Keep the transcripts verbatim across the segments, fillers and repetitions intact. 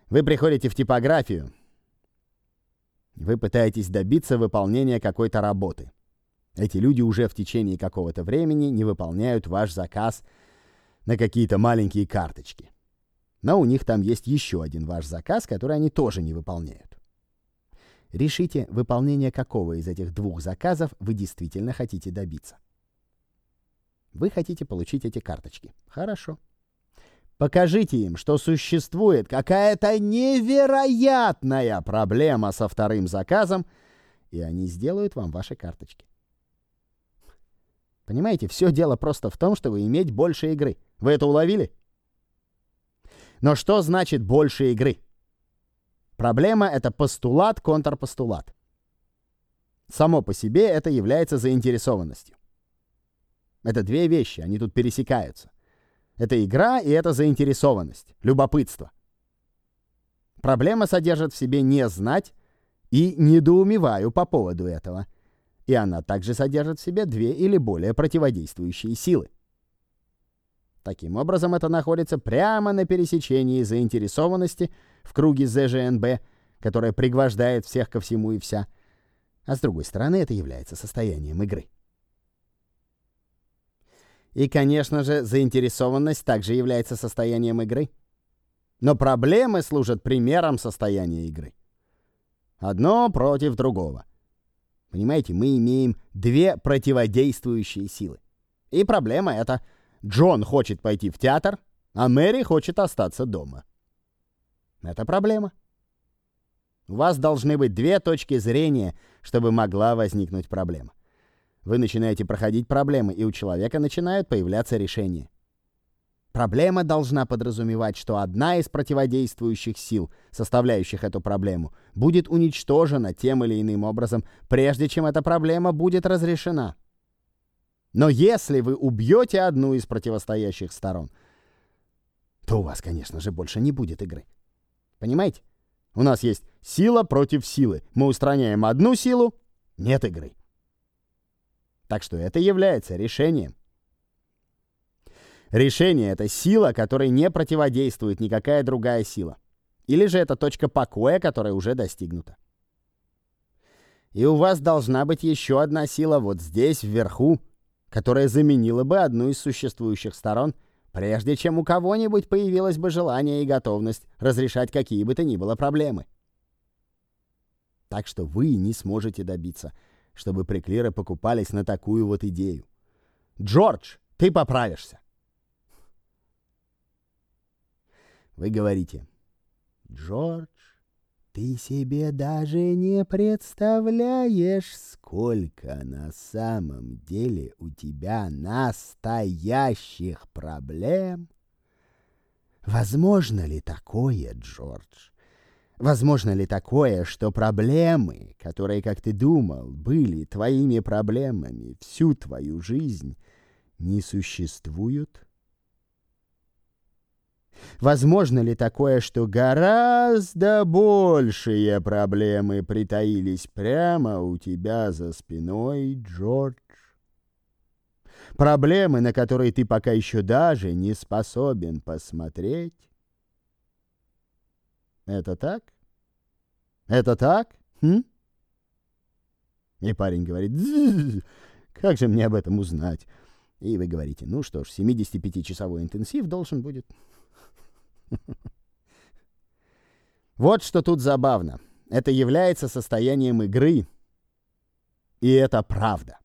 Вы приходите в типографию. Вы пытаетесь добиться выполнения какой-то работы. Эти люди уже в течение какого-то времени не выполняют ваш заказ на какие-то маленькие карточки. Но у них там есть еще один ваш заказ, который они тоже не выполняют. Решите, выполнение какого из этих двух заказов вы действительно хотите добиться. Вы хотите получить эти карточки. Хорошо. Покажите им, что существует какая-то невероятная проблема со вторым заказом, и они сделают вам ваши карточки. Понимаете, все дело просто в том, чтобы иметь больше игры. Вы это уловили? Но что значит больше игры? Проблема — это постулат, контрпостулат. Само по себе это является заинтересованностью. Это две вещи, они тут пересекаются. Это игра и это заинтересованность, любопытство. Проблема содержит в себе «не знать» и «недоумеваю по поводу этого». И она также содержит в себе две или более противодействующие силы. Таким образом, это находится прямо на пересечении заинтересованности в круге зэ жэ эн бэ, которая пригвождает всех ко всему и вся, а с другой стороны, это является состоянием игры. И, конечно же, заинтересованность также является состоянием игры. Но проблемы служат примером состояния игры. Одно против другого. Понимаете, мы имеем две противодействующие силы. И проблема эта: Джон хочет пойти в театр, а Мэри хочет остаться дома. Это проблема. У вас должны быть две точки зрения, чтобы могла возникнуть проблема. Вы начинаете проходить проблемы, и у человека начинают появляться решения. Проблема должна подразумевать, что одна из противодействующих сил, составляющих эту проблему, будет уничтожена тем или иным образом, прежде чем эта проблема будет разрешена. Но если вы убьете одну из противостоящих сторон, то у вас, конечно же, больше не будет игры. Понимаете? У нас есть сила против силы. Мы устраняем одну силу — нет игры. Так что это является решением. Решение — это сила, которой не противодействует никакая другая сила. Или же это точка покоя, которая уже достигнута. И у вас должна быть еще одна сила вот здесь, вверху, которая заменила бы одну из существующих сторон, прежде чем у кого-нибудь появилось бы желание и готовность разрешать какие бы то ни было проблемы. Так что вы не сможете добиться, чтобы приклиры покупались на такую вот идею. Джордж, ты поправишься. Вы говорите: Джордж, ты себе даже не представляешь, сколько на самом деле у тебя настоящих проблем. Возможно ли такое, Джордж? Возможно ли такое, что проблемы, которые, как ты думал, были твоими проблемами всю твою жизнь, не существуют? Возможно ли такое, что гораздо большие проблемы притаились прямо у тебя за спиной, Джордж? Проблемы, на которые ты пока еще даже не способен посмотреть? Это так? Это так? Хм? И парень говорит: как же мне об этом узнать? И вы говорите: ну что ж, семидесятипятичасовой интенсив должен будет. Вот что тут забавно. Это является состоянием игры, и это правда.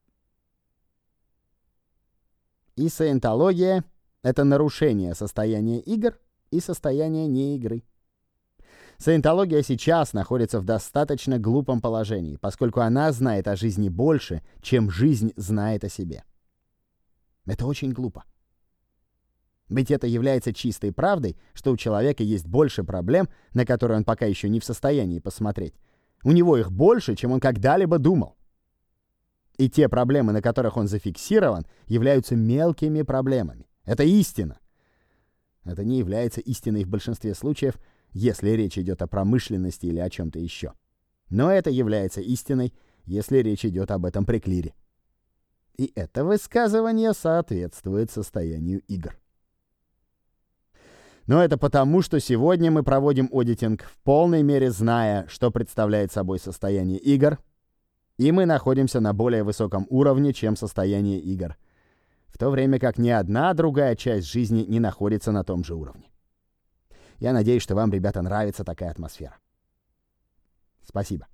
И саентология — это нарушение состояния игр и состояния неигры. Саентология сейчас находится в достаточно глупом положении, поскольку она знает о жизни больше, чем жизнь знает о себе. Это очень глупо. Ведь это является чистой правдой, что у человека есть больше проблем, на которые он пока еще не в состоянии посмотреть. У него их больше, чем он когда-либо думал. И те проблемы, на которых он зафиксирован, являются мелкими проблемами. Это истина. Это не является истиной в большинстве случаев, если речь идет о промышленности или о чем-то еще. Но это является истиной, если речь идет об этом приклире. И это высказывание соответствует состоянию игр. Но это потому, что сегодня мы проводим аудитинг в полной мере, зная, что представляет собой состояние игр, и мы находимся на более высоком уровне, чем состояние игр, в то время как ни одна другая часть жизни не находится на том же уровне. Я надеюсь, что вам, ребята, нравится такая атмосфера. Спасибо.